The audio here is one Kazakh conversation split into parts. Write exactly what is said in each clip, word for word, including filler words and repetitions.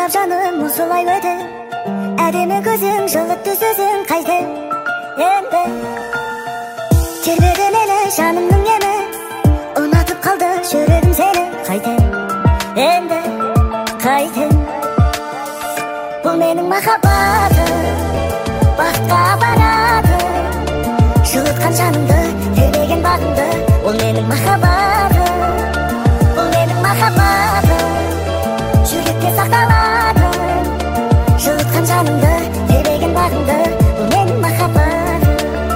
Жайнап жаным осылай өтті, әдемі көзің, жылытты сөзің қайты енді. Тербеді мені жанымның емі, ұнатып қалды жүрегім сені қайты енді, қайты. Бұл менің махаббатым, бақытқа барады, жылытқан жанымды, тербеген бағымды. Бұл менің махаббатым, бұл менің махаббатым, жүректе сақталады, жылытқан жанымды, тербеген бағымды. Бұл менің махаббатым.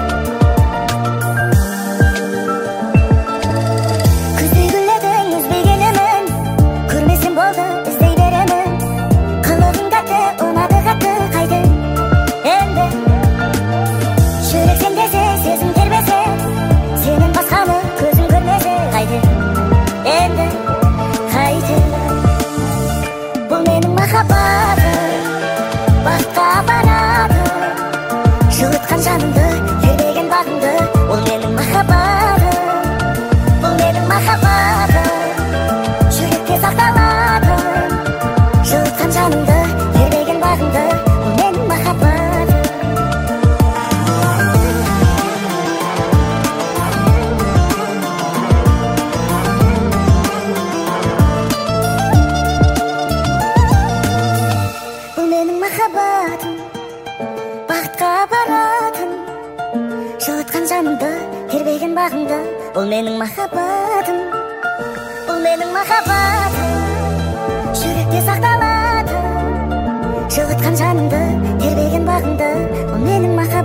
Күздей гүлдің үзбегенімін, көрмесем болды іздей беремін. Қылығың тәтті, ұнады қатты қайты енді. Жүрек сен десе, сезім тербесе, сенің басқаны көзім көрмесе қайты енді, қайты. Бұл менің махаббатым, бақытқа барады, жылытқан жанымды, тербеген бағымды. Бұл менің махаббатым, бұл менің махаббатым, жүректе сақталады, жылытқан жанымды, тербеген бағымды. Бұл менің махаббатым. Бұл менің махаббатым, бақытқа баратын, жылытқан жанымды, тербеген бағымды. Бұл менің махаббатым, бұл менің махаббатым, жүректе сақталады, жылытқан жанымды, тербеген бағымды. Бұл менің махаббатым.